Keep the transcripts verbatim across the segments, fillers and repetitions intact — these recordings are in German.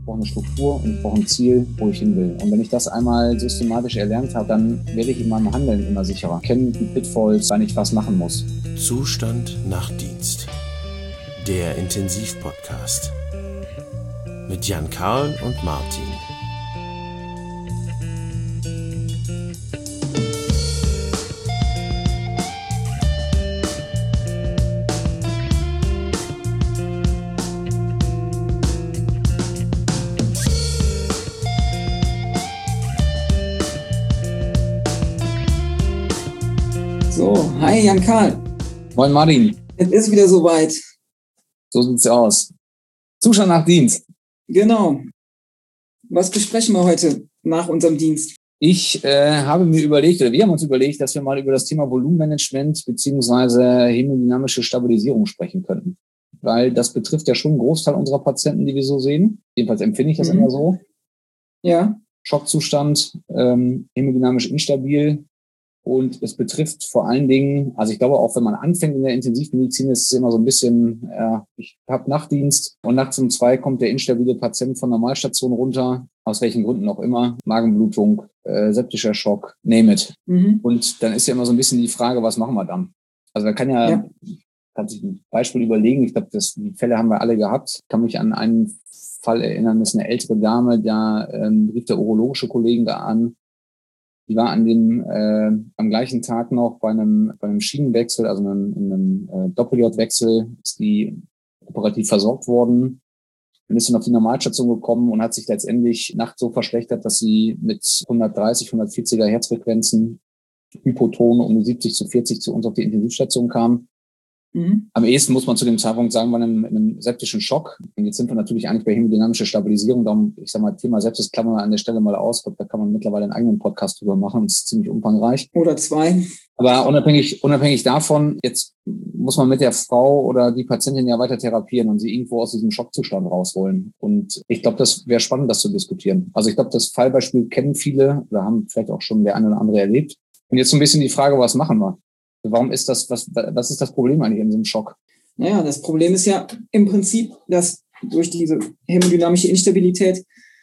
brauche eine Struktur und ich brauche ein Ziel, wo ich hin will. Und wenn ich das einmal systematisch erlernt habe, dann werde ich in meinem Handeln immer sicherer. Kennen die Pitfalls, wann ich was machen muss. Zustand nach Dienst. Der Intensivpodcast. Mit Jan Karl und Martin. So, hi Jan Karl. Moin Martin. Es ist wieder soweit. So sieht's aus. Zustand nach Dienst. Genau. Was besprechen wir heute nach unserem Dienst? Ich äh, habe mir überlegt, oder wir haben uns überlegt, dass wir mal über das Thema Volumenmanagement beziehungsweise hemodynamische Stabilisierung sprechen könnten. Weil das betrifft ja schon einen Großteil unserer Patienten, die wir so sehen. Jedenfalls empfinde ich das Mhm. immer so. Ja. Schockzustand, ähm, hemodynamisch instabil. Und es betrifft vor allen Dingen, also ich glaube auch, wenn man anfängt in der Intensivmedizin, ist es immer so ein bisschen, äh, ich habe Nachtdienst und nachts um zwei kommt der instabile Patient von Normalstation runter, aus welchen Gründen auch immer, Magenblutung, äh, septischer Schock, name it. Mhm. Und dann ist ja immer so ein bisschen die Frage, was machen wir dann? Also da kann ja, Ja. kann sich ein Beispiel überlegen, ich glaube, das die Fälle haben wir alle gehabt. Ich kann mich an einen Fall erinnern, das ist eine ältere Dame, da ähm, rief der urologische Kollege da an. Die war an dem, äh, am gleichen Tag noch bei einem, bei einem Schienenwechsel, also einem, einem äh, Doppel-J-Wechsel, ist die operativ versorgt worden und ist dann auf die Normalstation gekommen und hat sich letztendlich nachts so verschlechtert, dass sie mit hundertdreißig, hundertvierziger Herzfrequenzen Hypoton um die siebzig zu vierzig zu uns auf die Intensivstation kam. Mhm. Am ehesten muss man zu dem Zeitpunkt sagen, bei einem, einem septischen Schock. Und jetzt sind wir natürlich eigentlich bei hemodynamischer Stabilisierung. Darum, ich sag mal, Thema Sepsis klammern wir an der Stelle mal aus. Da kann man mittlerweile einen eigenen Podcast drüber machen. Das ist ziemlich umfangreich. Oder zwei. Aber unabhängig, unabhängig davon, jetzt muss man mit der Frau oder die Patientin ja weiter therapieren und sie irgendwo aus diesem Schockzustand rausholen. Und ich glaube, das wäre spannend, das zu diskutieren. Also ich glaube, das Fallbeispiel kennen viele oder haben vielleicht auch schon der eine oder andere erlebt. Und jetzt so ein bisschen die Frage, was machen wir? Warum ist das, was, was ist das Problem eigentlich in so einem Schock? Naja, das Problem ist ja im Prinzip, dass durch diese hämodynamische Instabilität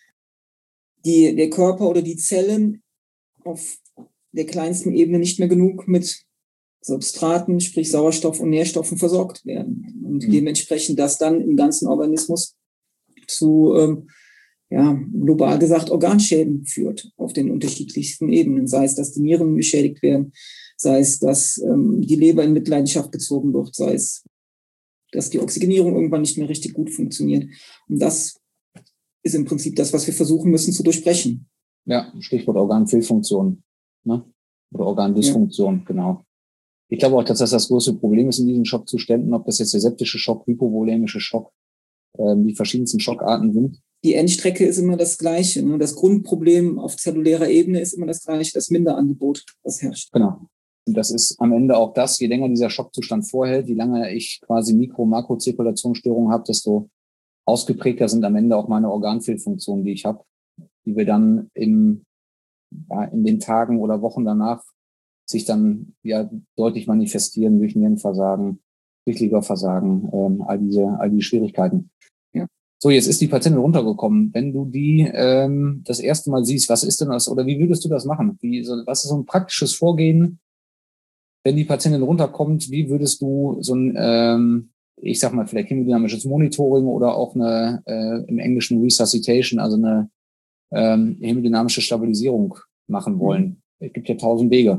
die, der Körper oder die Zellen auf der kleinsten Ebene nicht mehr genug mit Substraten, sprich Sauerstoff und Nährstoffen versorgt werden. Und Mhm. dementsprechend das dann im ganzen Organismus zu, ähm, ja, global gesagt, Organschäden führt auf den unterschiedlichsten Ebenen. Sei es, dass die Nieren beschädigt werden, sei es, dass ähm, die Leber in Mitleidenschaft gezogen wird, sei es, dass die Oxygenierung irgendwann nicht mehr richtig gut funktioniert. Und das ist im Prinzip das, was wir versuchen müssen zu durchbrechen. Ja, Stichwort Organfehlfunktion, ne? Oder Organdysfunktion, ja. Genau. Ich glaube auch, dass das das größte Problem ist in diesen Schockzuständen, ob das jetzt der septische Schock, hypovolämische Schock, äh, die verschiedensten Schockarten sind. Die Endstrecke ist immer das Gleiche. Ne? Das Grundproblem auf zellulärer Ebene ist immer das Gleiche, das Minderangebot, das herrscht. Genau. Und das ist am Ende auch das, je länger dieser Schockzustand vorhält, je länger ich quasi Mikro-Makrozirkulationsstörungen habe, desto ausgeprägter sind am Ende auch meine Organfehlfunktionen, die ich habe, die wir dann im, ja, in den Tagen oder Wochen danach sich dann ja deutlich manifestieren durch Nierenversagen, durch Leberversagen, ähm, all diese, all die Schwierigkeiten. Ja. So, jetzt ist die Patientin runtergekommen. Wenn du die ähm, das erste Mal siehst, was ist denn das oder wie würdest du das machen? Wie, so, was ist so ein praktisches Vorgehen, wenn die Patientin runterkommt? Wie würdest du so ein, ähm, ich sag mal, vielleicht hemodynamisches Monitoring oder auch eine äh, im Englischen Resuscitation, also eine ähm, hemodynamische Stabilisierung machen wollen? Mhm. Es gibt ja tausend Wege.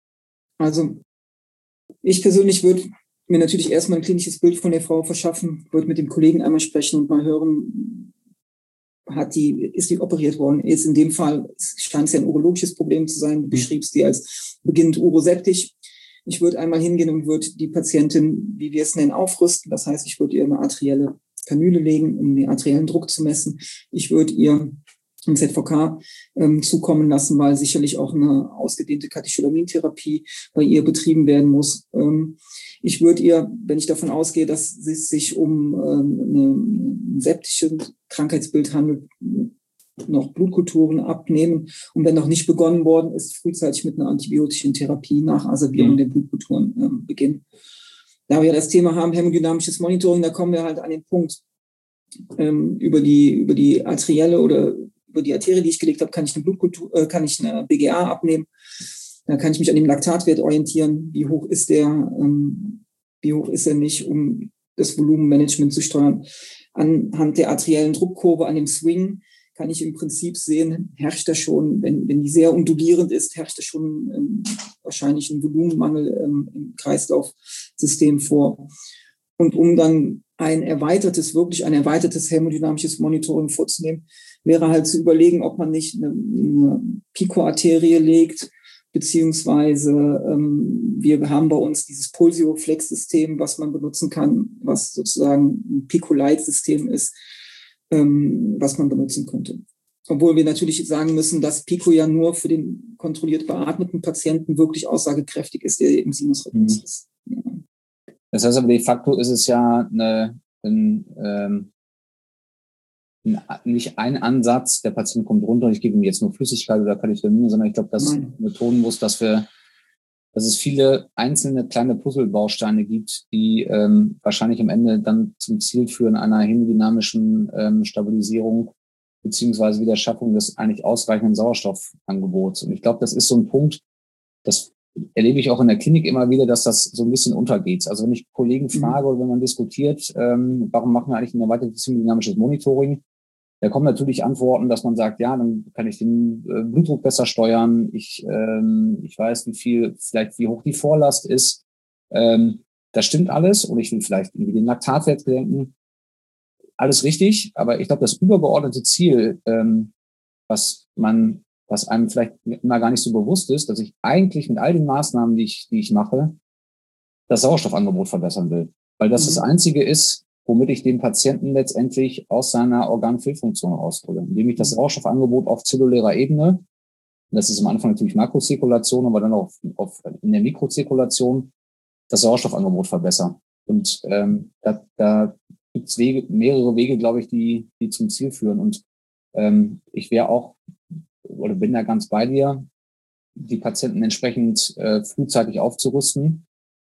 Also ich persönlich würde mir natürlich erstmal ein klinisches Bild von der Frau verschaffen, würde mit dem Kollegen einmal sprechen und mal hören, hat die, ist die operiert worden? Jetzt in dem Fall scheint es ja ein urologisches Problem zu sein. Du beschriebst die als beginnend uroseptisch. Ich würde einmal hingehen und würde die Patientin, wie wir es nennen, aufrüsten. Das heißt, ich würde ihr eine arterielle Kanüle legen, um den arteriellen Druck zu messen. Ich würde ihr ein Z V K ähm, zukommen lassen, weil sicherlich auch eine ausgedehnte Katecholamintherapie bei ihr betrieben werden muss. Ähm, ich würde ihr, wenn ich davon ausgehe, dass es sich um ähm, eine, ein septisches Krankheitsbild handelt, noch Blutkulturen abnehmen und wenn noch nicht begonnen worden ist, frühzeitig mit einer antibiotischen Therapie nach Asservierung mhm. der Blutkulturen ähm, beginnen. Da wir das Thema haben, hämodynamisches Monitoring, da kommen wir halt an den Punkt, ähm, über die über die Arterielle oder über die Arterie, die ich gelegt habe, kann ich eine Blutkultur, äh, kann ich eine B G A abnehmen. Dann kann ich mich an dem Laktatwert orientieren. Wie hoch ist der? Ähm, wie hoch ist er nicht, um das Volumenmanagement zu steuern? Anhand der arteriellen Druckkurve, an dem Swing, kann ich im Prinzip sehen, herrscht da schon, wenn, wenn die sehr undulierend ist, herrscht da schon ähm, wahrscheinlich ein Volumenmangel ähm, im Kreislaufsystem vor. Und um dann ein erweitertes, wirklich ein erweitertes hämodynamisches Monitoring vorzunehmen, wäre halt zu überlegen, ob man nicht eine, eine Pico-Arterie legt, beziehungsweise ähm, wir haben bei uns dieses Pulsio-Flex-System, was man benutzen kann, was sozusagen ein Pico-Light-System ist, ähm, was man benutzen könnte. Obwohl wir natürlich sagen müssen, dass Pico ja nur für den kontrolliert beatmeten Patienten wirklich aussagekräftig ist, der im Sinusrhythmus mhm. ist. Ja. Das heißt aber, de facto ist es ja eine, ein, ähm, ein, nicht ein Ansatz, der Patient kommt runter und ich gebe ihm jetzt nur Flüssigkeit oder Katecholamine, sondern ich glaube, dass Nein. wir betonen muss, dass wir, dass es viele einzelne kleine Puzzlebausteine gibt, die ähm, wahrscheinlich am Ende dann zum Ziel führen einer hämodynamischen ähm, Stabilisierung beziehungsweise Wiederschaffung des eigentlich ausreichenden Sauerstoffangebots. Und ich glaube, das ist so ein Punkt, das erlebe ich auch in der Klinik immer wieder, dass das so ein bisschen untergeht. Also wenn ich Kollegen frage oder wenn man diskutiert, ähm, warum machen wir eigentlich ein erweitertes hämodynamisches Monitoring, da kommen natürlich Antworten, dass man sagt, ja, dann kann ich den äh, Blutdruck besser steuern, ich ähm, ich weiß, wie viel, vielleicht wie hoch die Vorlast ist. Ähm, das stimmt alles und ich will vielleicht irgendwie den Laktatwert senken. Alles richtig, aber ich glaube, das übergeordnete Ziel, ähm, was man was einem vielleicht immer gar nicht so bewusst ist, dass ich eigentlich mit all den Maßnahmen, die ich, die ich mache, das Sauerstoffangebot verbessern will. Weil das mhm. das Einzige ist, womit ich den Patienten letztendlich aus seiner Organfehlfunktion raushole. Indem ich das Sauerstoffangebot auf zellulärer Ebene, das ist am Anfang natürlich Makrozirkulation, aber dann auch auf, in der Mikrozirkulation, das Sauerstoffangebot verbessern. Und ähm, da, da gibt es Wege, mehrere Wege, glaube ich, die, die zum Ziel führen. Und ähm, ich wäre auch oder bin da ganz bei dir, die Patienten entsprechend äh, frühzeitig aufzurüsten,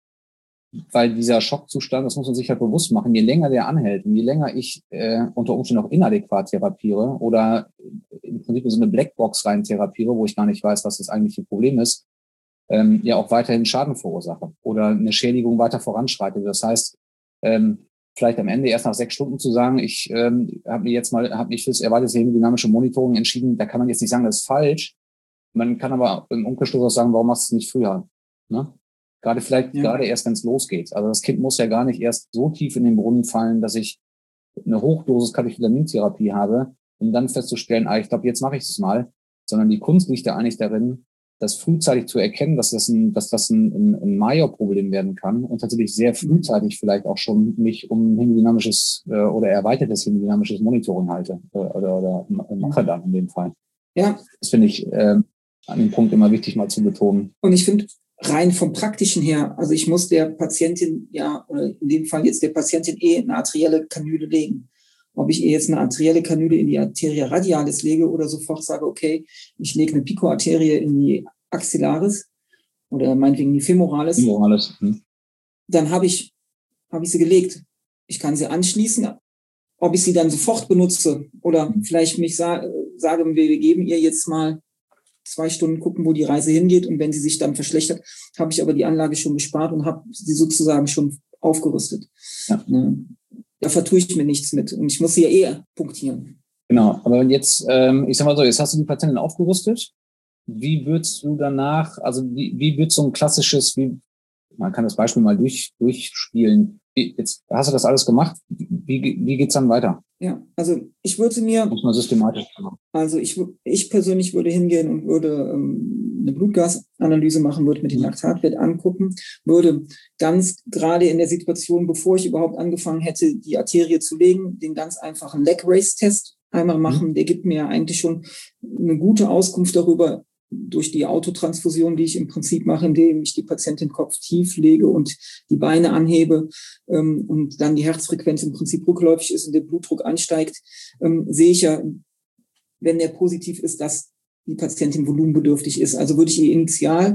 weil dieser Schockzustand, das muss man sich halt bewusst machen, je länger der anhält und je länger ich äh, unter Umständen auch inadäquat therapiere oder im Prinzip so eine Blackbox rein therapiere, wo ich gar nicht weiß, was das eigentliche Problem ist, ähm, ja auch weiterhin Schaden verursache oder eine Schädigung weiter voranschreitet. Das heißt, ähm, vielleicht am Ende erst nach sechs Stunden zu sagen, ich ähm, habe mir jetzt mal, habe mich fürs erweiterte hämodynamische Monitoring entschieden, da kann man jetzt nicht sagen, das ist falsch. Man kann aber im Umkehrschluss auch sagen, warum machst du es nicht früher? Ne? Gerade vielleicht, ja. gerade erst, wenn es losgeht. Also das Kind muss ja gar nicht erst so tief in den Brunnen fallen, dass ich eine Hochdosis Katecholamintherapie habe, um dann festzustellen, ah, ich glaube, jetzt mache ich es mal. Sondern die Kunst liegt ja eigentlich darin, das frühzeitig zu erkennen, dass das ein, dass das ein, ein, ein Major-Problem werden kann und tatsächlich sehr frühzeitig vielleicht auch schon mich um hämodynamisches äh, oder erweitertes hämodynamisches Monitoring halte äh, oder, oder mache dann in dem Fall. Ja. Das finde ich äh, an dem Punkt immer wichtig mal zu betonen. Und ich finde rein vom Praktischen her, also ich muss der Patientin ja, oder in dem Fall jetzt der Patientin eh eine arterielle Kanüle legen. Ob ich ihr jetzt eine arterielle Kanüle in die Arteria radialis lege oder sofort sage, okay, ich lege eine Pico-Arterie in die Axillaris oder meinetwegen in die Femoralis. Femoralis. Hm. Dann habe ich, habe ich sie gelegt. Ich kann sie anschließen. Ob ich sie dann sofort benutze oder vielleicht mich sa- sage, wir geben ihr jetzt mal zwei Stunden, gucken, wo die Reise hingeht. Und wenn sie sich dann verschlechtert, habe ich aber die Anlage schon gespart und habe sie sozusagen schon aufgerüstet. Ja. Ja. Da vertue ich mir nichts mit. Und ich muss sie ja eh punktieren. Genau. Aber jetzt, ähm, ich sag mal so, jetzt hast du die Patientin aufgerüstet. Wie würdest du danach, also wie, wie wird so ein klassisches, wie, man kann das Beispiel mal durch, durchspielen. Wie, jetzt hast du das alles gemacht. Wie, wie geht's dann weiter? Ja, also ich würde mir... Muss man systematisch machen. Also ich, ich persönlich würde hingehen und würde ähm, eine Blutgasanalyse machen, würde mir den Laktatwert angucken, würde ganz gerade in der Situation, bevor ich überhaupt angefangen hätte, die Arterie zu legen, den ganz einfachen Leg-Raise-Test einmal machen. Mhm. Der gibt mir eigentlich schon eine gute Auskunft darüber, durch die Autotransfusion, die ich im Prinzip mache, indem ich die Patientin kopftief lege und die Beine anhebe ähm, und dann die Herzfrequenz im Prinzip rückläufig ist und der Blutdruck ansteigt, ähm, sehe ich ja, wenn der positiv ist, dass die Patientin volumenbedürftig ist. Also würde ich ihr initial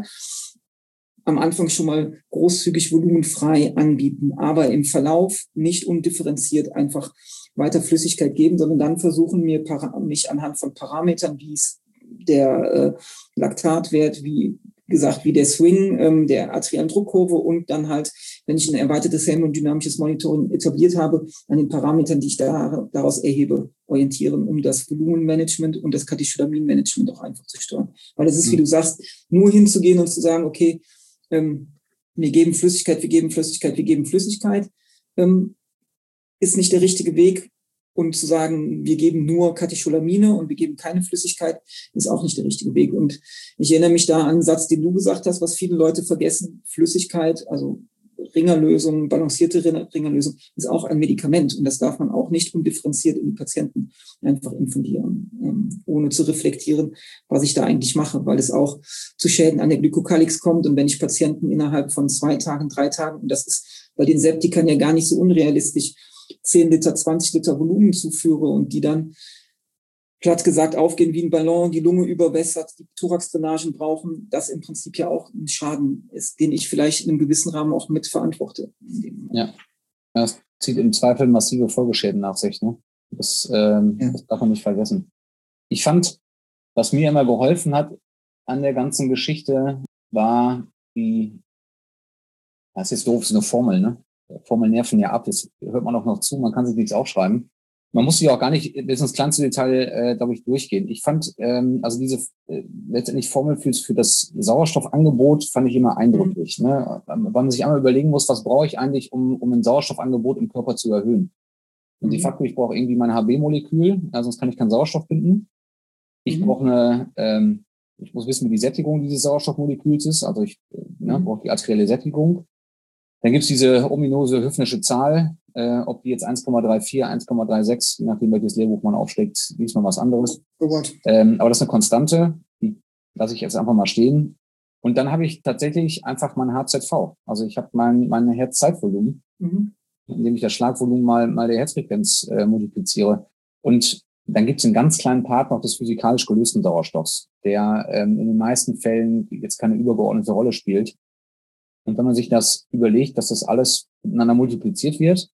am Anfang schon mal großzügig volumenfrei anbieten, aber im Verlauf nicht undifferenziert einfach weiter Flüssigkeit geben, sondern dann versuchen mir mich anhand von Parametern, wie es der äh, Laktatwert, wie gesagt, wie der Swing ähm, der arteriellen Druckkurve und dann halt, wenn ich ein erweitertes hämodynamisches Monitoring etabliert habe, an den Parametern, die ich da, daraus erhebe, orientieren, um das Volumenmanagement und das Katecholaminmanagement auch einfach zu steuern. Weil es ist, wie du sagst, nur hinzugehen und zu sagen, okay, ähm, wir geben Flüssigkeit, wir geben Flüssigkeit, wir geben Flüssigkeit, ähm, ist nicht der richtige Weg. Und zu sagen, wir geben nur Katecholamine und wir geben keine Flüssigkeit, ist auch nicht der richtige Weg. Und ich erinnere mich da an einen Satz, den du gesagt hast, was viele Leute vergessen. Flüssigkeit, also Ringerlösung, balancierte Ringerlösung, ist auch ein Medikament. Und das darf man auch nicht undifferenziert in die Patienten einfach infundieren, ähm, ohne zu reflektieren, was ich da eigentlich mache, weil es auch zu Schäden an der Glykokalix kommt. Und wenn ich Patienten innerhalb von zwei Tagen, drei Tagen, und das ist bei den Septikern ja gar nicht so unrealistisch, zehn Liter, zwanzig Liter Volumen zuführe und die dann platt gesagt aufgehen wie ein Ballon, die Lunge überwässert, die Thoraxdrainagen brauchen, das im Prinzip ja auch ein Schaden ist, den ich vielleicht in einem gewissen Rahmen auch mitverantworte. Ja, das zieht im Zweifel massive Folgeschäden nach sich. Ne? Das, ähm, ja. das darf man nicht vergessen. Ich fand, was mir immer geholfen hat an der ganzen Geschichte, war die, das ist doof, ist eine Formel, ne? Formeln nerven ja ab, das hört man auch noch zu, man kann sich nichts aufschreiben. Man muss sich auch gar nicht bis ins kleinste Detail, äh, glaube ich, durchgehen. Ich fand, ähm, also diese äh, letztendlich Formel für, für das Sauerstoffangebot fand ich immer eindrücklich. Mhm. Ne? Weil man sich einmal überlegen muss, was brauche ich eigentlich, um, um ein Sauerstoffangebot im Körper zu erhöhen. Und mhm. de facto, ich brauche irgendwie mein H B-Molekül, also sonst kann ich keinen Sauerstoff binden. Ich mhm. brauche eine, ähm, ich muss wissen, wie die Sättigung dieses Sauerstoffmoleküls ist, also ich mhm. ne, brauche die arterielle Sättigung. Dann gibt's diese ominöse Höfnische Zahl, äh, ob die jetzt eins Komma drei vier, eins Komma drei sechs, je nachdem welches Lehrbuch man aufschlägt, liest man was anderes. Oh Gott. Ähm, aber das ist eine Konstante, die lasse ich jetzt einfach mal stehen. Und dann habe ich tatsächlich einfach mein H Z V. Also ich habe mein, mein Herzzeitvolumen, mhm. indem ich das Schlagvolumen mal, mal der Herzfrequenz äh, multipliziere. Und dann gibt's einen ganz kleinen Part noch des physikalisch gelösten Sauerstoffs, der ähm, in den meisten Fällen jetzt keine übergeordnete Rolle spielt. Und wenn man sich das überlegt, dass das alles miteinander multipliziert wird,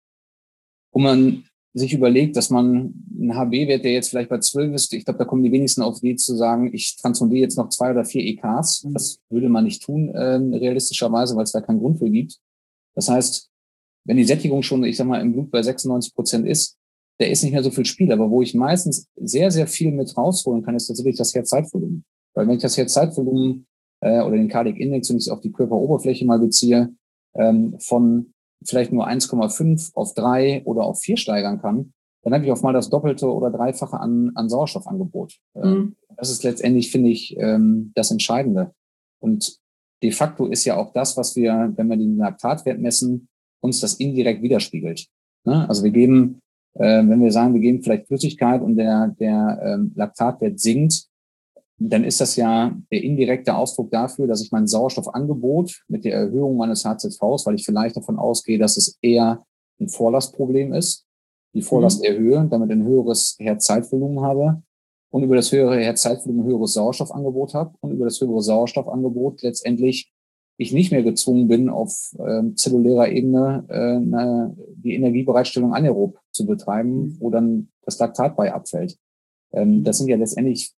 und man sich überlegt, dass man einen H B-Wert, der jetzt vielleicht bei zwölf ist, ich glaube, da kommen die wenigsten auf die Idee zu sagen, ich transfundiere jetzt noch zwei oder vier E Ks. Das würde man nicht tun, äh, realistischerweise, weil es da keinen Grund für gibt. Das heißt, wenn die Sättigung schon, ich sag mal, im Blut bei sechsundneunzig Prozent ist, der ist nicht mehr so viel Spiel. Aber wo ich meistens sehr, sehr viel mit rausholen kann, ist tatsächlich das Herzzeitvolumen. Weil wenn ich das Herzzeitvolumen äh, oder den Cardiac Index, wenn ich es auf die Körperoberfläche mal beziehe, ähm, von vielleicht nur eins Komma fünf auf drei oder auf vier steigern kann, dann habe ich auf mal das Doppelte oder Dreifache an, an Sauerstoffangebot. Mhm. Das ist letztendlich, finde ich, ähm, das Entscheidende. Und de facto ist ja auch das, was wir, wenn wir den Laktatwert messen, uns das indirekt widerspiegelt. Ne? Also wir geben, äh, wenn wir sagen, wir geben vielleicht Flüssigkeit und der, der ähm, Laktatwert sinkt, dann ist das ja der indirekte Ausdruck dafür, dass ich mein Sauerstoffangebot mit der Erhöhung meines H Z Vs, weil ich vielleicht davon ausgehe, dass es eher ein Vorlastproblem ist, die Vorlast mhm. erhöhe, damit ein höheres Herzzeitvolumen habe und über das höhere Herzzeitvolumen ein höheres Sauerstoffangebot habe und über das höhere Sauerstoffangebot letztendlich ich nicht mehr gezwungen bin, auf äh, zellulärer Ebene äh, eine, die Energiebereitstellung anaerob zu betreiben, mhm. wo dann das Laktat bei abfällt. Ähm, das sind ja letztendlich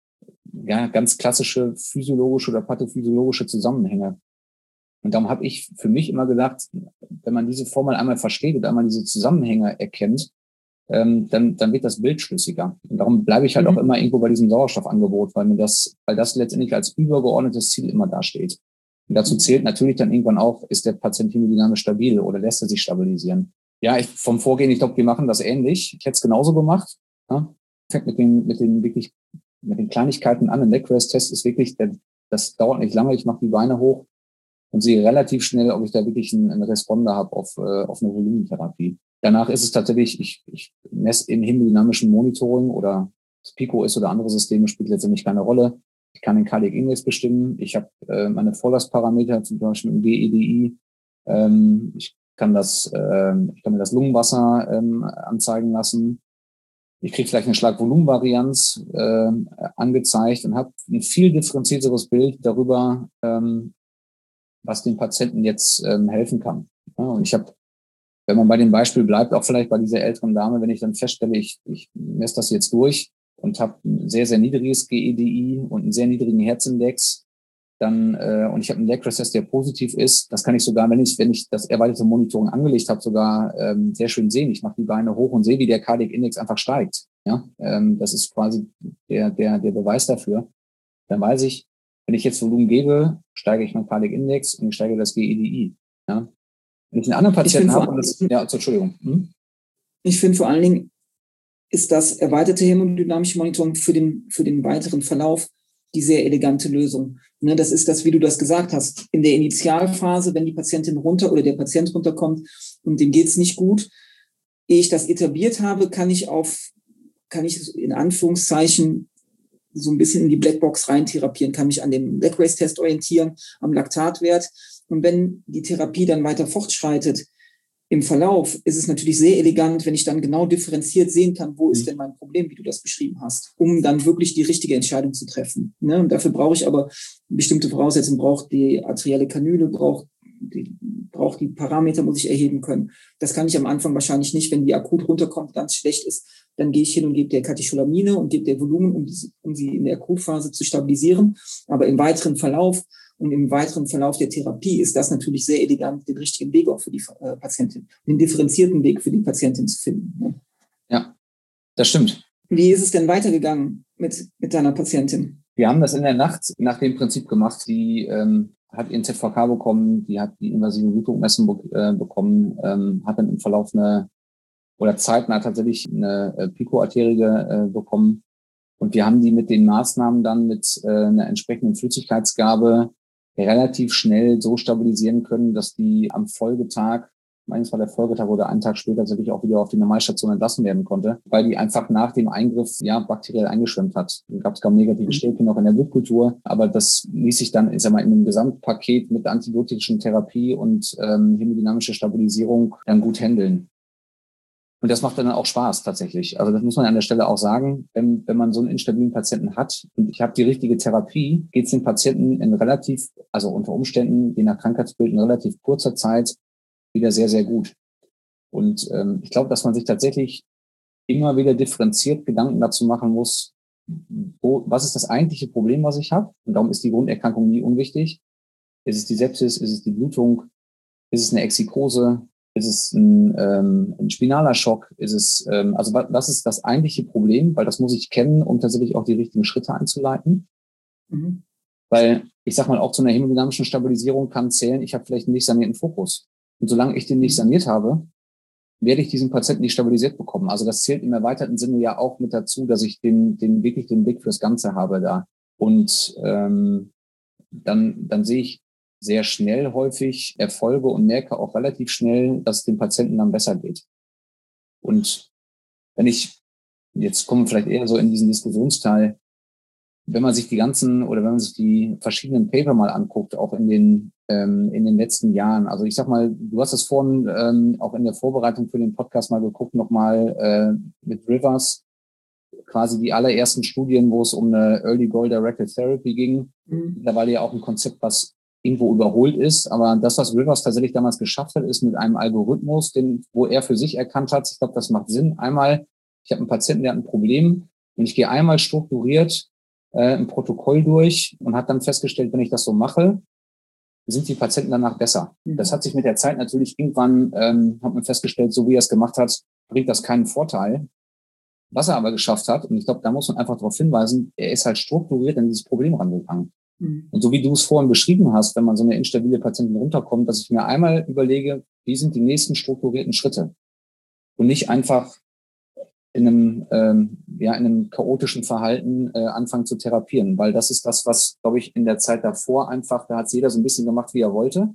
ja ganz klassische physiologische oder pathophysiologische Zusammenhänge. Und darum habe ich für mich immer gedacht, wenn man diese Formel einmal versteht und einmal diese Zusammenhänge erkennt, ähm, dann, dann wird das Bild schlüssiger. Und darum bleibe ich halt mhm. auch immer irgendwo bei diesem Sauerstoffangebot, weil mir das, weil das letztendlich als übergeordnetes Ziel immer dasteht. Und dazu zählt natürlich dann irgendwann auch, ist der Patient hemodynamisch stabil oder lässt er sich stabilisieren? Ja, ich, vom Vorgehen, ich glaube, wir machen das ähnlich. Ich hätte es genauso gemacht. Ja? Fängt mit den, mit den wirklich, mit den Kleinigkeiten an. Ein Neck-Rest-Test ist wirklich, der, das dauert nicht lange. Ich mache die Beine hoch und sehe relativ schnell, ob ich da wirklich einen, einen Responder habe auf, äh, auf eine Volumentherapie. Danach ist es tatsächlich, ich, ich messe im hemodynamischen Monitoring oder das Pico ist oder andere Systeme, spielt letztendlich keine Rolle. Ich kann den Cardiac Index bestimmen. Ich habe äh, meine Vorlastparameter, zum Beispiel im G E D I. Ähm, ich kann das, äh, ich kann mir das Lungenwasser ähm, anzeigen lassen. Ich kriege vielleicht eine Schlagvolumenvarianz äh, angezeigt und habe ein viel differenzierteres Bild darüber, ähm, was den Patienten jetzt ähm, helfen kann. Ja, und ich habe wenn man bei dem Beispiel bleibt, auch vielleicht bei dieser älteren Dame, wenn ich dann feststelle, ich, ich messe das jetzt durch und habe ein sehr, sehr niedriges G E D I und einen sehr niedrigen Herzindex, dann äh, und ich habe einen Leg-Rest-Test, der positiv ist, das kann ich sogar, wenn ich wenn ich das erweiterte Monitoring angelegt habe, sogar ähm, sehr schön sehen. Ich mache die Beine hoch und sehe, wie der Cardiac Index einfach steigt. Ja, ähm, das ist quasi der der der Beweis dafür. Dann weiß ich, wenn ich jetzt Volumen gebe, steige ich meinen Cardiac Index und ich steige das G E D I. Ja, wenn ich einen anderen Patienten habe und das, ja, Entschuldigung. Hm? Ich finde vor allen Dingen ist das erweiterte hämodynamische Monitoring für den für den weiteren Verlauf die sehr elegante Lösung. Ne, das ist das, wie du das gesagt hast. In der Initialphase, wenn die Patientin runter oder der Patient runterkommt und dem geht's nicht gut, ehe ich das etabliert habe, kann ich auf, kann ich in Anführungszeichen so ein bisschen in die Blackbox rein therapieren, kann mich an dem Leg-Raise-Test orientieren, am Laktatwert. Und wenn die Therapie dann weiter fortschreitet, im Verlauf ist es natürlich sehr elegant, wenn ich dann genau differenziert sehen kann, wo ist denn mein Problem, wie du das beschrieben hast, um dann wirklich die richtige Entscheidung zu treffen. Ne? Und dafür brauche ich aber bestimmte Voraussetzungen, braucht die arterielle Kanüle, braucht die, braucht die Parameter, muss ich erheben können. Das kann ich am Anfang wahrscheinlich nicht, wenn die akut runterkommt, ganz schlecht ist, dann gehe ich hin und gebe der Katecholamine und gebe der Volumen, um, die, um sie in der Akutphase zu stabilisieren. Aber im weiteren Verlauf und im weiteren Verlauf der Therapie ist das natürlich sehr elegant, den richtigen Weg auch für die äh, Patientin, den differenzierten Weg für die Patientin zu finden. Ne? Ja, das stimmt. Wie ist es denn weitergegangen mit, mit deiner Patientin? Wir haben das in der Nacht nach dem Prinzip gemacht. Die ähm, hat ihren Z V K bekommen, die hat die invasive Blutdruckmessung be- äh, bekommen, ähm, hat dann im Verlauf eine oder zeitnah tatsächlich eine äh, Picoarterie äh, bekommen. Und wir haben die mit den Maßnahmen dann mit äh, einer entsprechenden Flüssigkeitsgabe relativ schnell so stabilisieren können, dass die am Folgetag, meines war der Folgetag oder einen Tag später, tatsächlich auch wieder auf die Normalstation entlassen werden konnte, weil die einfach nach dem Eingriff ja bakteriell eingeschwemmt hat. Da gab es kaum negative Stäbchen noch in der Blutkultur, aber das ließ sich dann, ich sag mal, in einem Gesamtpaket mit antibiotischen Therapie und ähm, hämodynamischer Stabilisierung dann gut handeln. Und das macht dann auch Spaß tatsächlich. Also das muss man an der Stelle auch sagen, wenn, wenn man so einen instabilen Patienten hat und ich habe die richtige Therapie, geht es dem Patienten in relativ, also unter Umständen, je nach Krankheitsbild in relativ kurzer Zeit wieder sehr, sehr gut. Und ähm, ich glaube, dass man sich tatsächlich immer wieder differenziert Gedanken dazu machen muss, wo, was ist das eigentliche Problem, was ich habe? Und darum ist die Grunderkrankung nie unwichtig. Ist es die Sepsis? Ist es die Blutung? Ist es eine Exikose? Ist es ein, ähm, ein spinaler Schock? Ist es, ähm, also was ist das eigentliche Problem? Weil das muss ich kennen, um tatsächlich auch die richtigen Schritte einzuleiten. Mhm. Weil ich sag mal, auch zu einer hämodynamischen Stabilisierung kann zählen, ich habe vielleicht einen nicht sanierten Fokus. Und solange ich den nicht saniert habe, werde ich diesen Patienten nicht stabilisiert bekommen. Also das zählt im erweiterten Sinne ja auch mit dazu, dass ich den, den wirklich den Blick fürs Ganze habe da. Und ähm, dann, dann sehe ich sehr schnell häufig Erfolge und merke auch relativ schnell, dass es dem Patienten dann besser geht. Und wenn ich, jetzt kommen wir vielleicht eher so in diesen Diskussionsteil, wenn man sich die ganzen oder wenn man sich die verschiedenen Paper mal anguckt, auch in den ähm, in den letzten Jahren, also ich sag mal, du hast das vorhin ähm, auch in der Vorbereitung für den Podcast mal geguckt, nochmal äh, mit Rivers, quasi die allerersten Studien, wo es um eine Early Goal Directed Therapy ging. Mhm. Da war ja auch ein Konzept, was irgendwo überholt ist, aber das, was Rivers tatsächlich damals geschafft hat, ist mit einem Algorithmus, den, wo er für sich erkannt hat, ich glaube, das macht Sinn. Einmal, ich habe einen Patienten, der hat ein Problem und ich gehe einmal strukturiert äh, ein Protokoll durch und habe dann festgestellt, wenn ich das so mache, sind die Patienten danach besser. Mhm. Das hat sich mit der Zeit natürlich irgendwann, ähm, hat man festgestellt, so wie er es gemacht hat, bringt das keinen Vorteil. Was er aber geschafft hat, und ich glaube, da muss man einfach darauf hinweisen, er ist halt strukturiert an dieses Problem rangegangen. Mhm. Und so wie du es vorhin beschrieben hast, wenn man so eine instabile Patientin runterkommt, dass ich mir einmal überlege, wie sind die nächsten strukturierten Schritte? Und nicht einfach in einem, ähm, ja, in einem chaotischen Verhalten äh, anfangen zu therapieren. Weil das ist das, was, glaube ich, in der Zeit davor einfach, da hat jeder so ein bisschen gemacht, wie er wollte.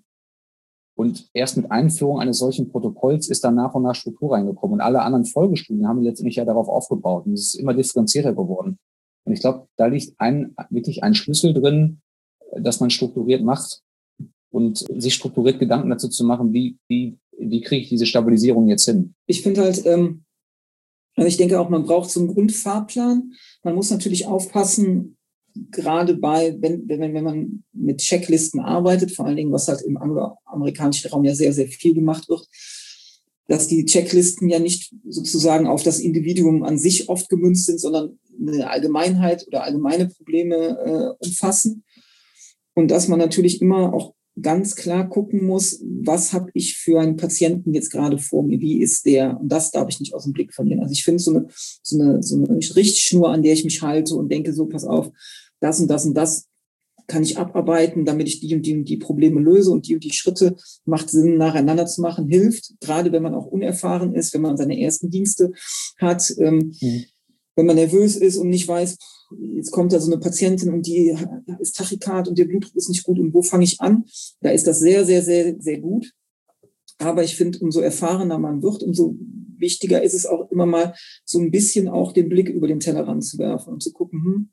Und erst mit Einführung eines solchen Protokolls ist dann nach und nach Struktur reingekommen. Und alle anderen Folgestudien haben letztendlich ja darauf aufgebaut. Und es ist immer differenzierter geworden. Und ich glaube, da liegt ein, wirklich ein Schlüssel drin, dass man strukturiert macht und sich strukturiert Gedanken dazu zu machen, wie, wie, wie kriege ich diese Stabilisierung jetzt hin? Ich finde halt, ähm, also ich denke auch, man braucht so einen Grundfahrplan. Man muss natürlich aufpassen, gerade bei, wenn, wenn, wenn man mit Checklisten arbeitet, vor allen Dingen, was halt im angloamerikanischen Raum ja sehr, sehr viel gemacht wird, dass die Checklisten ja nicht sozusagen auf das Individuum an sich oft gemünzt sind, sondern eine Allgemeinheit oder allgemeine Probleme äh, umfassen. Und dass man natürlich immer auch ganz klar gucken muss, was habe ich für einen Patienten jetzt gerade vor mir, wie ist der? Und das darf ich nicht aus dem Blick verlieren. Also ich finde so eine, so eine, so eine Richtschnur, an der ich mich halte und denke, so, pass auf, das und das und das kann ich abarbeiten, damit ich die und die und die Probleme löse, und die und die Schritte macht Sinn, nacheinander zu machen, hilft, gerade wenn man auch unerfahren ist, wenn man seine ersten Dienste hat, ähm, mhm. wenn man nervös ist und nicht weiß, jetzt kommt da so eine Patientin und die ist Tachykard und der Blutdruck ist nicht gut und wo fange ich an? Da ist das sehr, sehr, sehr, sehr gut. Aber ich finde, umso erfahrener man wird, umso wichtiger ist es auch immer mal so ein bisschen auch den Blick über den Tellerrand zu werfen und zu gucken, hm,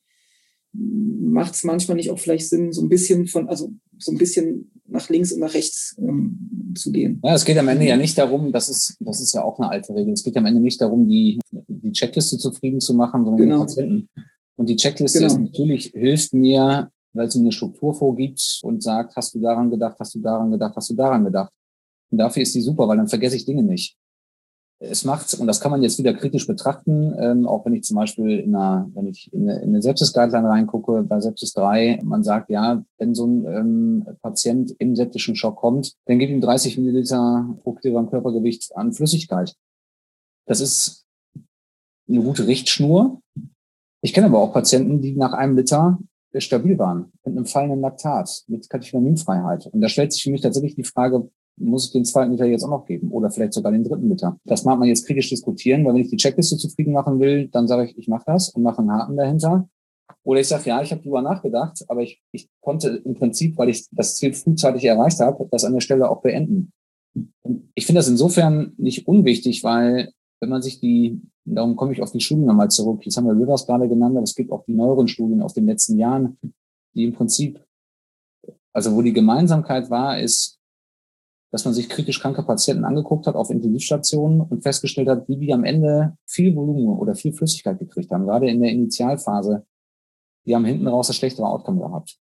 macht es manchmal nicht auch vielleicht Sinn, so ein bisschen von, also so ein bisschen nach links und nach rechts ähm, zu gehen. Ja, es geht am Ende ja nicht darum, das ist, das ist ja auch eine alte Regel, es geht am Ende nicht darum, die, die Checkliste zufrieden zu machen, sondern genau. die Patienten. Und die Checkliste genau. ist natürlich, hilft mir, weil es mir eine Struktur vorgibt und sagt, hast du daran gedacht, hast du daran gedacht, hast du daran gedacht. Und dafür ist die super, weil dann vergesse ich Dinge nicht. Es macht, und das kann man jetzt wieder kritisch betrachten, ähm, auch wenn ich zum Beispiel in einer, wenn ich in eine, in eine Sepsis-Guideline reingucke, bei Sepsis drei, man sagt, ja, wenn so ein ähm, Patient im septischen Schock kommt, dann gibt ihm dreißig Milliliter pro Kilogramm Körpergewicht an Flüssigkeit. Das ist eine gute Richtschnur. Ich kenne aber auch Patienten, die nach einem Liter stabil waren, mit einem fallenden Laktat, mit Katecholamинfreiheit. Und da stellt sich für mich tatsächlich die Frage, muss ich den zweiten Liter jetzt auch noch geben oder vielleicht sogar den dritten Liter? Das mag man jetzt kritisch diskutieren, weil wenn ich die Checkliste zufrieden machen will, dann sage ich, ich mache das und mache einen Haken dahinter. Oder ich sage, ja, ich habe drüber nachgedacht, aber ich, ich konnte im Prinzip, weil ich das Ziel frühzeitig erreicht habe, das an der Stelle auch beenden. Und ich finde das insofern nicht unwichtig, weil wenn man sich die, darum komme ich auf die Studien nochmal zurück, jetzt haben wir Rivers gerade genannt, aber es gibt auch die neueren Studien aus den letzten Jahren, die im Prinzip, also wo die Gemeinsamkeit war, ist, dass man sich kritisch kranke Patienten angeguckt hat auf Intensivstationen und festgestellt hat, wie die am Ende viel Volumen oder viel Flüssigkeit gekriegt haben. Gerade in der Initialphase, die haben hinten raus das schlechtere Outcome gehabt.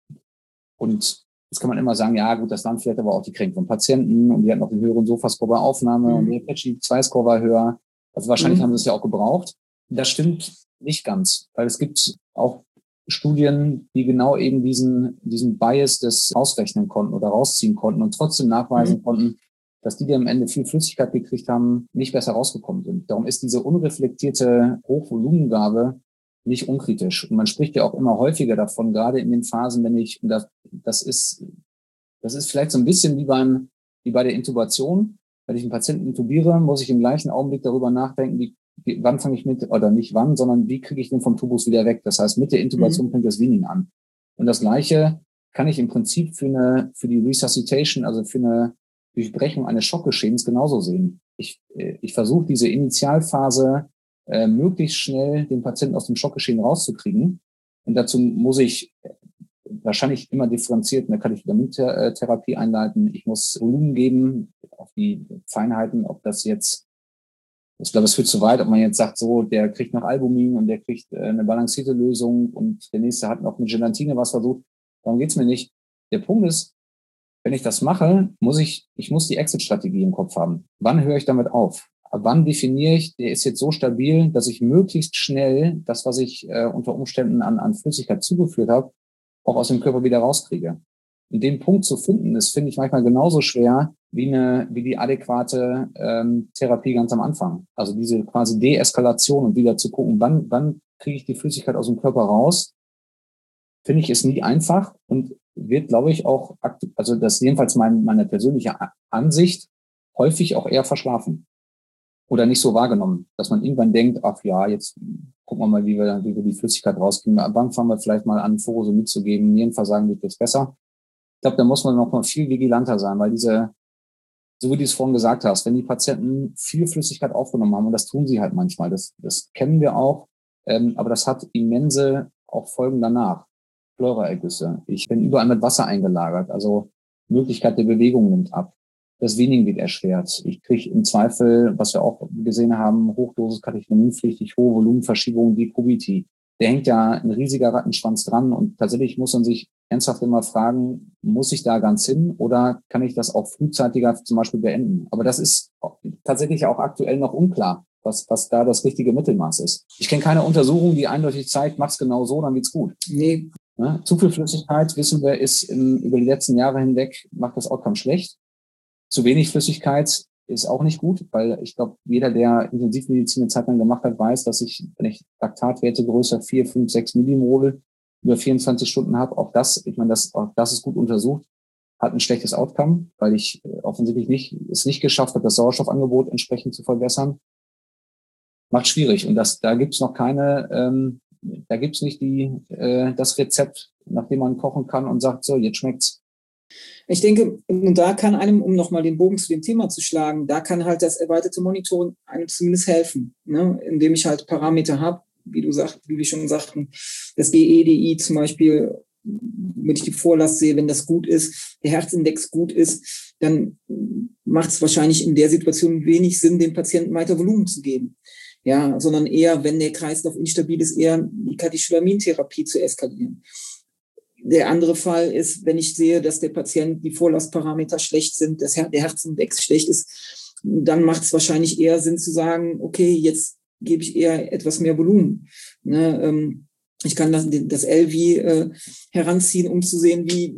Und jetzt kann man immer sagen, ja gut, das waren vielleicht aber auch die Kränkung von Patienten und die hatten noch den höheren Sofa-Score bei Aufnahme mhm. und der Apache zwei Score war höher. Also wahrscheinlich mhm. haben sie es ja auch gebraucht. Das stimmt nicht ganz, weil es gibt auch Studien, die genau eben diesen, diesen Bias des ausrechnen konnten oder rausziehen konnten und trotzdem nachweisen mhm. konnten, dass die, die am Ende viel Flüssigkeit gekriegt haben, nicht besser rausgekommen sind. Darum ist diese unreflektierte Hochvolumengabe nicht unkritisch. Und man spricht ja auch immer häufiger davon, gerade in den Phasen, wenn ich, und das, das ist, das ist vielleicht so ein bisschen wie beim, wie bei der Intubation. Wenn ich einen Patienten intubiere, muss ich im gleichen Augenblick darüber nachdenken, wie Wie, wann fange ich mit, oder nicht wann, sondern wie kriege ich den vom Tubus wieder weg? Das heißt, mit der Intubation mhm. fängt das Weaning an. Und das Gleiche kann ich im Prinzip für eine, für die Resuscitation, also für eine Durchbrechung eines Schockgeschehens genauso sehen. Ich, ich versuche diese Initialphase äh, möglichst schnell den Patienten aus dem Schockgeschehen rauszukriegen. Und dazu muss ich wahrscheinlich immer differenziert eine Katecholamintherapie einleiten. Ich muss Volumen geben auf die Feinheiten, ob das jetzt Ich glaube, es führt zu weit, ob man jetzt sagt, so, der kriegt noch Albumin und der kriegt äh, eine balancierte Lösung und der nächste hat noch mit Gelatine was versucht. Darum geht's mir nicht. Der Punkt ist, wenn ich das mache, muss ich, ich muss die Exit-Strategie im Kopf haben. Wann höre ich damit auf? Ab wann definiere ich, der ist jetzt so stabil, dass ich möglichst schnell das, was ich äh, unter Umständen an, an Flüssigkeit zugeführt habe, auch aus dem Körper wieder rauskriege. Und den Punkt zu finden, ist, finde ich, manchmal genauso schwer wie eine, wie die adäquate ähm, Therapie ganz am Anfang. Also diese quasi Deeskalation und wieder zu gucken, wann, wann kriege ich die Flüssigkeit aus dem Körper raus, finde ich, ist nie einfach und wird, glaube ich, auch, also das ist jedenfalls mein, meine persönliche Ansicht, häufig auch eher verschlafen oder nicht so wahrgenommen, dass man irgendwann denkt, ach ja, jetzt gucken wir mal, wie wir, wie wir die Flüssigkeit rauskriegen. Wann fangen wir vielleicht mal an, Furosemid zu geben, Nierenversagen wird jetzt besser. Ich glaube, da muss man noch mal viel vigilanter sein, weil diese, so wie du es vorhin gesagt hast, wenn die Patienten viel Flüssigkeit aufgenommen haben, und das tun sie halt manchmal, das, das kennen wir auch, ähm, aber das hat immense auch Folgen danach. Pleuraergüsse. Ich bin überall mit Wasser eingelagert, also Möglichkeit der Bewegung nimmt ab. Das Weaning wird erschwert. Ich kriege im Zweifel, was wir auch gesehen haben, Hochdosis Katecholamminpflichtig, hohe Volumenverschiebungen, Dekubiti. Der hängt ja ein riesiger Rattenschwanz dran und tatsächlich muss man sich ernsthaft immer fragen, muss ich da ganz hin oder kann ich das auch frühzeitiger zum Beispiel beenden? Aber das ist tatsächlich auch aktuell noch unklar, was, was da das richtige Mittelmaß ist. Ich kenne keine Untersuchung, die eindeutig zeigt, mach's genau so, dann wird's gut. Nee. Ja, zu viel Flüssigkeit, wissen wir, ist in, über die letzten Jahre hinweg, macht das Outcome schlecht. Zu wenig Flüssigkeit ist auch nicht gut, weil ich glaube, jeder, der Intensivmedizin eine Zeit lang gemacht hat, weiß, dass ich, wenn ich Laktatwerte größer vier, fünf, sechs Millimol über vierundzwanzig Stunden habe, auch das, ich meine, das, auch das ist gut untersucht, hat ein schlechtes Outcome, weil ich offensichtlich nicht, es nicht geschafft habe, das Sauerstoffangebot entsprechend zu verbessern. Macht schwierig. Und das, da gibt's noch keine, ähm, da gibt's nicht die, äh, das Rezept, nach dem man kochen kann und sagt, so, jetzt schmeckt's. Ich denke, und da kann einem, um nochmal den Bogen zu dem Thema zu schlagen, da kann halt das erweiterte Monitoring einem zumindest helfen, ne? Indem ich halt Parameter habe, wie du sagst, wie wir schon sagten, das G E D I zum Beispiel, wenn ich die Vorlast sehe, wenn das gut ist, der Herzindex gut ist, dann macht es wahrscheinlich in der Situation wenig Sinn, dem Patienten weiter Volumen zu geben. Ja, sondern eher, wenn der Kreislauf instabil ist, eher die Katecholamintherapie zu eskalieren. Der andere Fall ist, wenn ich sehe, dass der Patient, die Vorlastparameter schlecht sind, dass der Herzindex schlecht ist, dann macht es wahrscheinlich eher Sinn zu sagen, okay, jetzt gebe ich eher etwas mehr Volumen. Ne, ähm, ich kann das, das L V äh, heranziehen, um zu sehen, wie,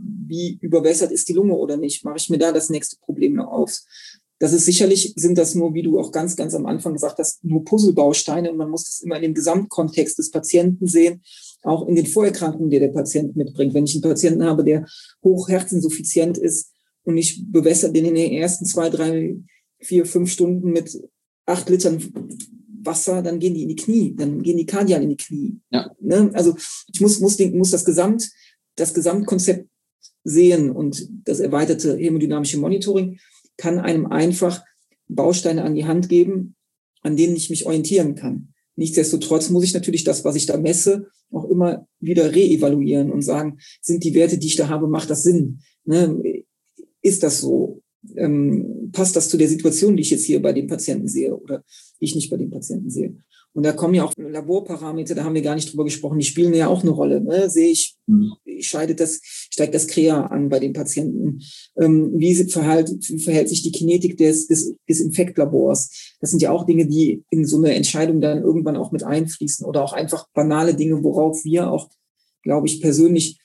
wie überwässert ist die Lunge oder nicht. Mache ich mir da das nächste Problem noch auf? Das ist sicherlich, sind das nur, wie du auch ganz, ganz am Anfang gesagt hast, nur Puzzlebausteine und man muss das immer in dem Gesamtkontext des Patienten sehen, auch in den Vorerkrankungen, die der Patient mitbringt. Wenn ich einen Patienten habe, der hochherzinsuffizient ist und ich bewässere den in den ersten zwei, drei, vier, fünf Stunden mit acht Litern Wasser, dann gehen die in die Knie, dann gehen die kardial in die Knie. Ja. Ne? Also ich muss, muss, den, muss das Gesamt, das Gesamtkonzept sehen und das erweiterte hämodynamische Monitoring kann einem einfach Bausteine an die Hand geben, an denen ich mich orientieren kann. Nichtsdestotrotz muss ich natürlich das, was ich da messe, auch immer wieder reevaluieren und sagen, sind die Werte, die ich da habe, macht das Sinn? Ne? Ist das so? Ähm, passt das zu der Situation, die ich jetzt hier bei dem Patienten sehe oder die ich nicht bei dem Patienten sehe? Und da kommen ja auch Laborparameter, da haben wir gar nicht drüber gesprochen, die spielen ja auch eine Rolle. Ne? Sehe ich, mhm. scheidet das, steigt das Krea an bei den Patienten? Ähm, wie, verhält, wie verhält sich die Kinetik des, des, des Infektlabors? Das sind ja auch Dinge, die in so eine Entscheidung dann irgendwann auch mit einfließen oder auch einfach banale Dinge, worauf wir auch, glaube ich, persönlich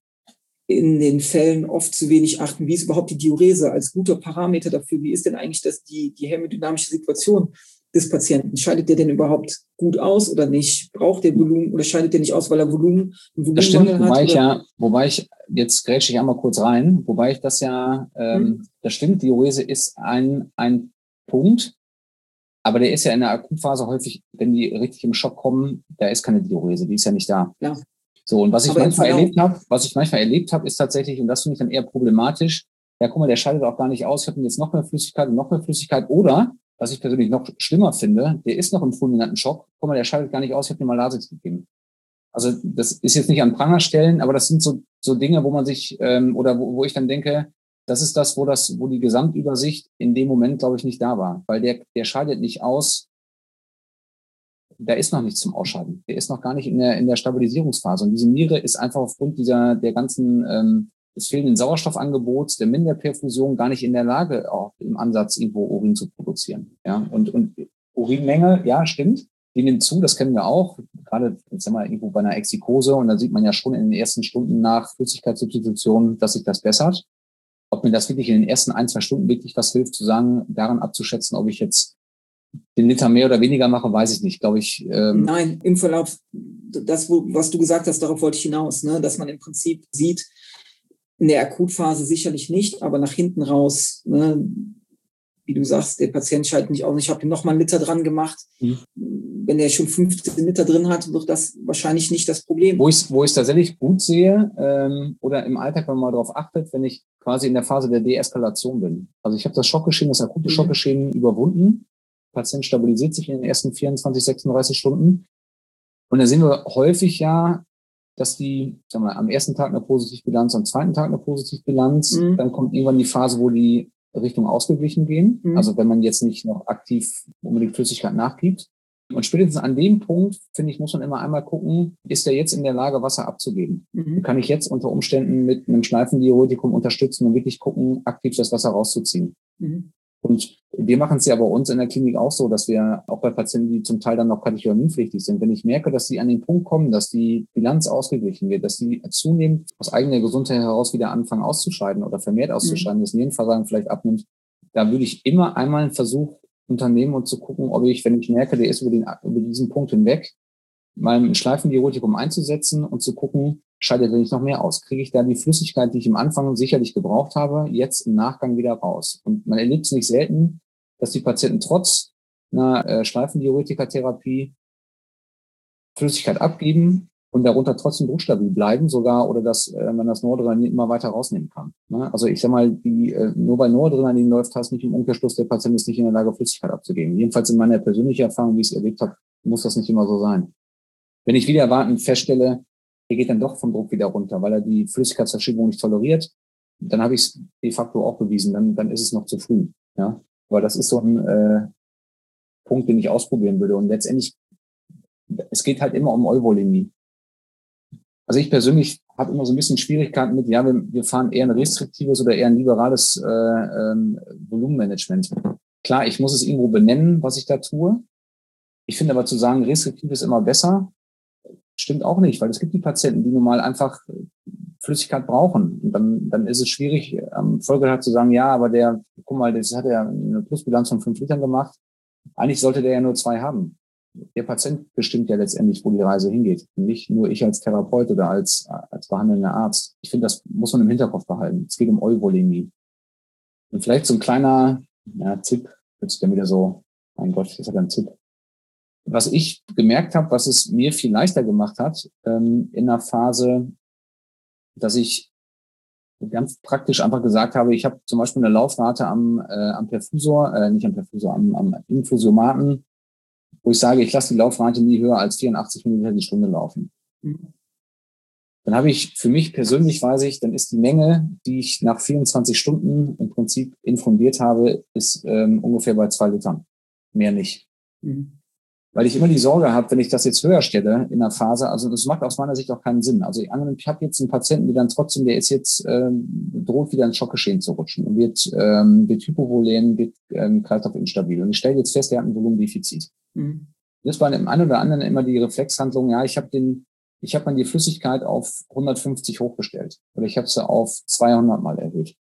in den Fällen oft zu wenig achten. Wie ist überhaupt die Diurese als guter Parameter dafür? Wie ist denn eigentlich das, die, die hämodynamische Situation des Patienten? Scheidet der denn überhaupt gut aus oder nicht? Braucht der Volumen oder scheidet der nicht aus, weil er Volumen, Volumen das stimmt, wobei hat? Ich ja, wobei ich, jetzt grätsche ich einmal kurz rein, wobei ich das ja, ähm, hm. das stimmt, Diurese ist ein, ein Punkt, aber der ist ja in der Akutphase häufig, wenn die richtig im Schock kommen, da ist keine Diurese, die ist ja nicht da. Ja. So, und was ich aber manchmal erlebt habe, was ich manchmal erlebt habe, ist tatsächlich, und das finde ich dann eher problematisch, ja, guck mal, der scheidet auch gar nicht aus, ich habe jetzt noch mehr Flüssigkeit und noch mehr Flüssigkeit, oder, was ich persönlich noch schlimmer finde, der ist noch im fulminanten Schock, guck mal, der scheidet gar nicht aus, ich habe ihm mal Lasix gegeben. Also das ist jetzt nicht an Pranger stellen, aber das sind so so Dinge, wo man sich, ähm, oder wo, wo ich dann denke, das ist das, wo das, wo die Gesamtübersicht in dem Moment, glaube ich, nicht da war, weil der, der scheidet nicht aus, da ist noch nichts zum Ausscheiden. Der ist noch gar nicht in der, in der Stabilisierungsphase. Und diese Niere ist einfach aufgrund dieser, der ganzen, ähm, des fehlenden Sauerstoffangebots, der Minderperfusion gar nicht in der Lage, auch im Ansatz irgendwo Urin zu produzieren. Ja, und, und Urinmenge, ja, stimmt. Die nimmt zu, das kennen wir auch. Gerade, jetzt sagen wir irgendwo bei einer Exikose. Und da sieht man ja schon in den ersten Stunden nach Flüssigkeitssubstitution, dass sich das bessert. Ob mir das wirklich in den ersten ein, zwei Stunden wirklich was hilft, zu sagen, daran abzuschätzen, ob ich jetzt den Liter mehr oder weniger mache, weiß ich nicht, glaube ich. Ähm Nein, im Verlauf, das, was du gesagt hast, darauf wollte ich hinaus, ne? Dass man im Prinzip sieht, in der Akutphase sicherlich nicht, aber nach hinten raus, ne? Wie du sagst, der Patient schaltet nicht aus. Ich habe ihm noch mal einen Liter dran gemacht. Mhm. Wenn er schon fünfzehn Liter drin hat, wird das wahrscheinlich nicht das Problem. Wo ich wo ich es tatsächlich gut sehe ähm, oder im Alltag, wenn man mal darauf achtet, wenn ich quasi in der Phase der Deeskalation bin. Also ich habe das Schockgeschehen, das akute mhm. Schockgeschehen überwunden. Patient stabilisiert sich in den ersten vierundzwanzig, sechsunddreißig Stunden. Und da sehen wir häufig ja, dass die, sagen wir, am ersten Tag eine Positivbilanz, am zweiten Tag eine Positivbilanz, mhm. dann kommt irgendwann die Phase, wo die Richtung ausgeglichen gehen. Mhm. Also wenn man jetzt nicht noch aktiv unbedingt Flüssigkeit nachgibt. Und spätestens an dem Punkt, finde ich, muss man immer einmal gucken, ist der jetzt in der Lage, Wasser abzugeben? Mhm. Kann ich jetzt unter Umständen mit einem Schleifendiuretikum unterstützen und wirklich gucken, aktiv das Wasser rauszuziehen? Mhm. Und wir machen es ja bei uns in der Klinik auch so, dass wir auch bei Patienten, die zum Teil dann noch katecholaminpflichtig sind, wenn ich merke, dass sie an den Punkt kommen, dass die Bilanz ausgeglichen wird, dass sie zunehmend aus eigener Gesundheit heraus wieder anfangen auszuscheiden oder vermehrt auszuscheiden, mhm. das Nierenversagen vielleicht abnimmt, da würde ich immer einmal einen Versuch unternehmen und zu gucken, ob ich, wenn ich merke, der ist über, den, über diesen Punkt hinweg, mal ein Schleifendiuretikum einzusetzen und zu gucken, scheidet er nicht noch mehr aus? Kriege ich da die Flüssigkeit, die ich am Anfang sicherlich gebraucht habe, jetzt im Nachgang wieder raus? Und man erlebt es nicht selten, dass die Patienten trotz einer äh, Schleifendiuretika-Therapie Flüssigkeit abgeben und darunter trotzdem druckstabil bleiben, sogar, oder dass äh, man das Noradrenalin immer weiter rausnehmen kann. Ne? Also ich sag mal, die, äh, nur bei Noradrenalin läuft das nicht im Umkehrschluss, der Patient ist nicht in der Lage, Flüssigkeit abzugeben. Jedenfalls in meiner persönlichen Erfahrung, wie ich es erlebt habe, muss das nicht immer so sein. Wenn ich wieder erwartend feststelle, er geht dann doch vom Druck wieder runter, weil er die Flüssigkeitsverschiebung nicht toleriert, dann habe ich es de facto auch bewiesen, dann, dann ist es noch zu früh. Ja? Aber das ist so ein äh, Punkt, den ich ausprobieren würde. Und letztendlich, es geht halt immer um Euvolemie. Also ich persönlich habe immer so ein bisschen Schwierigkeiten mit, ja, wir, wir fahren eher ein restriktives oder eher ein liberales äh, ähm, Volumenmanagement. Klar, ich muss es irgendwo benennen, was ich da tue. Ich finde aber zu sagen, restriktiv ist immer besser, stimmt auch nicht, weil es gibt die Patienten, die nun mal einfach Flüssigkeit brauchen. Und dann, dann ist es schwierig, am Folgetag zu sagen, ja, aber der, guck mal, das hat ja eine Plusbilanz von fünf Litern gemacht. Eigentlich sollte der ja nur zwei haben. Der Patient bestimmt ja letztendlich, wo die Reise hingeht. Und nicht nur ich als Therapeut oder als, als behandelnder Arzt. Ich finde, das muss man im Hinterkopf behalten. Es geht um Euvolemie. Und vielleicht so ein kleiner, ja, Tipp, jetzt dann wieder so, mein Gott, das hat ein Tipp. Was ich gemerkt habe, was es mir viel leichter gemacht hat, ähm, in einer Phase, dass ich ganz praktisch einfach gesagt habe, ich habe zum Beispiel eine Laufrate am, äh, am Perfusor, äh, nicht am Perfusor, am, am Infusiomaten, wo ich sage, ich lasse die Laufrate nie höher als vierundachtzig Milliliter die Stunde laufen. Mhm. Dann habe ich, für mich persönlich weiß ich, dann ist die Menge, die ich nach vierundzwanzig Stunden im Prinzip infundiert habe, ist ähm, ungefähr bei zwei Litern. Mehr nicht. Mhm. Weil ich immer die Sorge habe, wenn ich das jetzt höher stelle in der Phase, also das macht aus meiner Sicht auch keinen Sinn. Also ich, ich habe jetzt einen Patienten, der dann trotzdem, der ist jetzt, ähm, droht wieder ins Schockgeschehen zu rutschen und wird, ähm, wird hypovolän, wird ähm, kreislaufinstabil. Und ich stelle jetzt fest, der hat ein Volumendefizit. Mhm. Das war dem einen oder anderen immer die Reflexhandlung, ja, ich habe den, ich habe mal die Flüssigkeit auf hundertfünfzig hochgestellt oder ich habe sie auf zweihundert mal erhöht.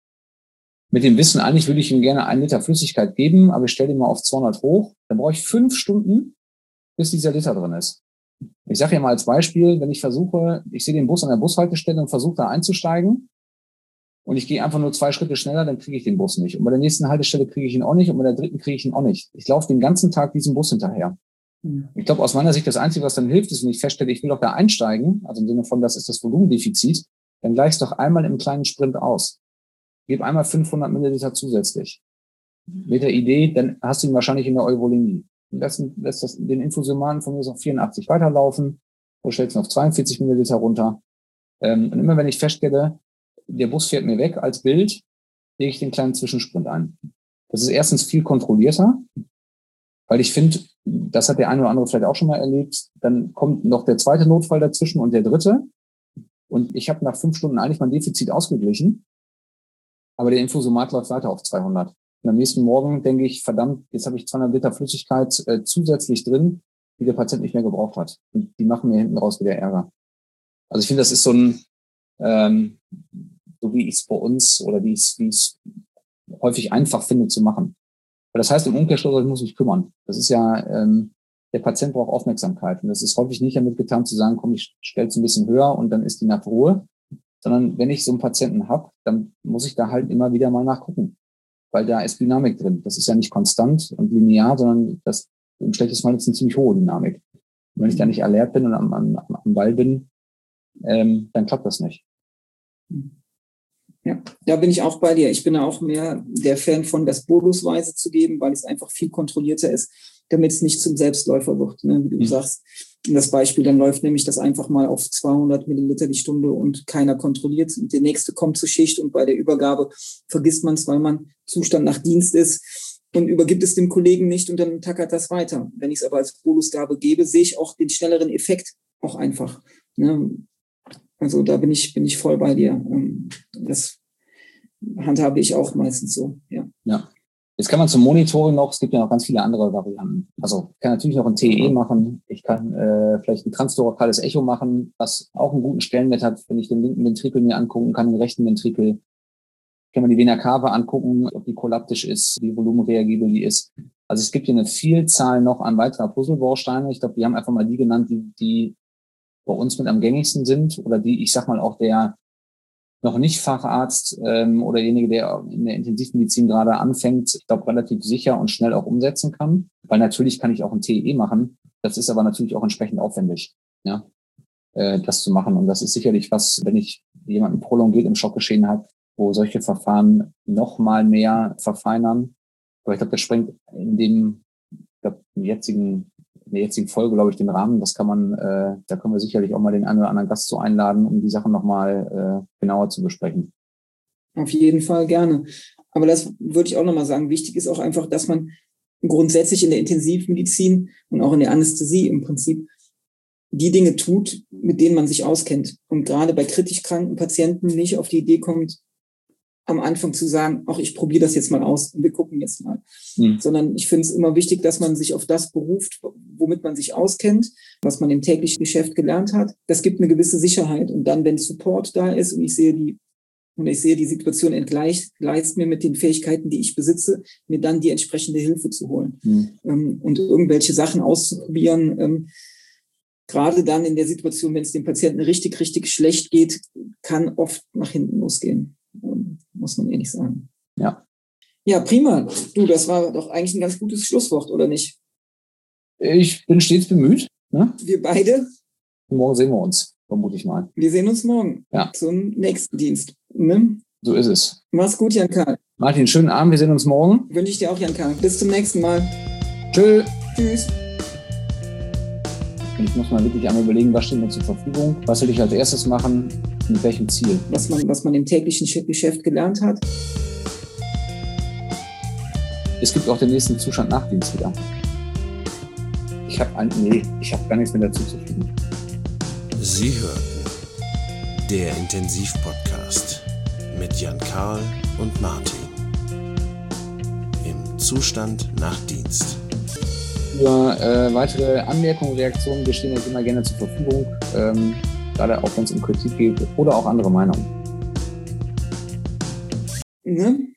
Mit dem Wissen, eigentlich würde ich ihm gerne einen Liter Flüssigkeit geben, aber ich stelle ihn mal auf zweihundert hoch. Dann brauche ich fünf Stunden, bis dieser Liter drin ist. Ich sage ja mal als Beispiel, wenn ich versuche, ich sehe den Bus an der Bushaltestelle und versuche da einzusteigen und ich gehe einfach nur zwei Schritte schneller, dann kriege ich den Bus nicht. Und bei der nächsten Haltestelle kriege ich ihn auch nicht und bei der dritten kriege ich ihn auch nicht. Ich laufe den ganzen Tag diesem Bus hinterher. Mhm. Ich glaube, aus meiner Sicht das Einzige, was dann hilft, ist, wenn ich feststelle, ich will doch da einsteigen, also im Sinne von, das ist das Volumendefizit, dann gleich es doch einmal im kleinen Sprint aus. Gib einmal fünfhundert Milliliter zusätzlich. Mit der Idee, dann hast du ihn wahrscheinlich in der Euvolemie. Lässt, lässt das, den Infusiomaten von mir auf vierundachtzig weiterlaufen, oder stellst ihn auf zweiundvierzig Milliliter runter. Ähm, und immer wenn ich feststelle, der Bus fährt mir weg als Bild, lege ich den kleinen Zwischensprint ein. Das ist erstens viel kontrollierter, weil ich finde, das hat der eine oder andere vielleicht auch schon mal erlebt, dann kommt noch der zweite Notfall dazwischen und der dritte. Und ich habe nach fünf Stunden eigentlich mein Defizit ausgeglichen. Aber der Infusomat läuft weiter auf zweihundert. Und am nächsten Morgen denke ich, verdammt, jetzt habe ich zweihundert Liter Flüssigkeit äh, zusätzlich drin, die der Patient nicht mehr gebraucht hat. Und die machen mir hinten raus wieder Ärger. Also ich finde, das ist so ein, ähm, so wie ich es bei uns oder wie ich es wie ich es häufig einfach finde zu machen. Weil das heißt im Umkehrschluss, ich muss mich kümmern. Das ist ja, ähm, der Patient braucht Aufmerksamkeit. Und das ist häufig nicht damit getan zu sagen, komm, ich stelle es ein bisschen höher und dann ist die Nacht Ruhe. Sondern wenn ich so einen Patienten habe, dann muss ich da halt immer wieder mal nachgucken, weil da ist Dynamik drin. Das ist ja nicht konstant und linear, sondern das im schlechtesten Fall ist eine ziemlich hohe Dynamik. Und wenn ich da nicht alert bin und am, am, am Ball bin, ähm, dann klappt das nicht. Ja, da bin ich auch bei dir. Ich bin auch mehr der Fan von, das bolusweise zu geben, weil es einfach viel kontrollierter ist, damit es nicht zum Selbstläufer wird, ne, wie du mhm. sagst. In das Beispiel, dann läuft nämlich das einfach mal auf zweihundert Milliliter die Stunde und keiner kontrolliert. Und der nächste kommt zur Schicht und bei der Übergabe vergisst man es, weil man Zustand nach Dienst ist. und übergibt es dem Kollegen nicht und dann tackert das weiter. Wenn ich es aber als Bolusgabe gebe, sehe ich auch den schnelleren Effekt auch einfach. Ne? Also da bin ich, bin ich voll bei dir. Das handhabe ich auch meistens so, ja. Ja. Jetzt kann man zum Monitoring noch, es gibt ja noch ganz viele andere Varianten. Also ich kann natürlich noch ein T E E machen, ich kann äh, vielleicht ein transtorakales Echo machen, was auch einen guten Stellenwert hat, wenn ich den linken Ventrikel mir angucken kann, den rechten Ventrikel. Kann man die Vena cava angucken, ob die kollaptisch ist, wie volumenreagibel die ist. Also es gibt hier eine Vielzahl noch an weiterer Puzzlebausteine. Ich glaube, wir haben einfach mal die genannt, die, die bei uns mit am gängigsten sind oder die, ich sag mal, auch der noch nicht Facharzt ähm, oder derjenige, der in der Intensivmedizin gerade anfängt, ich glaube, relativ sicher und schnell auch umsetzen kann. Weil natürlich kann ich auch ein T E E machen. Das ist aber natürlich auch entsprechend aufwendig, ja, äh, das zu machen. Und das ist sicherlich was, wenn ich jemanden prolongiert im Schockgeschehen habe, wo solche Verfahren noch mal mehr verfeinern. Aber ich glaube, das sprengt in dem, ich glaube, im jetzigen, in der jetzigen Folge, glaube ich, den Rahmen. Das kann man, äh, da können wir sicherlich auch mal den einen oder anderen Gast zu einladen, um die Sachen noch mal äh, genauer zu besprechen. Auf jeden Fall gerne. Aber das würde ich auch noch mal sagen. Wichtig ist auch einfach, dass man grundsätzlich in der Intensivmedizin und auch in der Anästhesie im Prinzip die Dinge tut, mit denen man sich auskennt. Und gerade bei kritisch kranken Patienten nicht auf die Idee kommt, am Anfang zu sagen, ach, ich probiere das jetzt mal aus und wir gucken jetzt mal. Mhm. Sondern ich finde es immer wichtig, dass man sich auf das beruft, womit man sich auskennt, was man im täglichen Geschäft gelernt hat. Das gibt eine gewisse Sicherheit. Und dann, wenn Support da ist und ich sehe die, und ich sehe, die Situation entgleicht mir mit den Fähigkeiten, die ich besitze, mir dann die entsprechende Hilfe zu holen. Mhm. Und irgendwelche Sachen auszuprobieren, gerade dann in der Situation, wenn es dem Patienten richtig, richtig schlecht geht, kann oft nach hinten losgehen. Muss man ehrlich sagen. Ja. Ja, prima. Du, das war doch eigentlich ein ganz gutes Schlusswort, oder nicht? Ich bin stets bemüht. Ne? Wir beide. Morgen sehen wir uns, vermute ich mal. Wir sehen uns morgen. Ja. Zum nächsten Dienst. Ne? So ist es. Mach's gut, Jan-Karl. Martin, schönen Abend. Wir sehen uns morgen. Wünsche ich dir auch, Jan-Karl. Bis zum nächsten Mal. Tschö. Tschüss. Ich muss mal wirklich einmal überlegen, was steht mir zur Verfügung? Was will ich als erstes machen? Mit welchem Ziel? Was man, was man im täglichen Geschäft gelernt hat. Es gibt auch den nächsten Zustand Nachtdienst wieder. Ich habe ein, nee, ich habe gar nichts mehr dazu zu fügen. Sie hörten der Intensivpodcast mit Jan-Karl und Martin im Zustand Nachtdienst. Für äh, weitere Anmerkungen, Reaktionen, wir stehen jetzt immer gerne zur Verfügung. Ähm, gerade auch wenn es um Kritik geht oder auch andere Meinungen. Ne?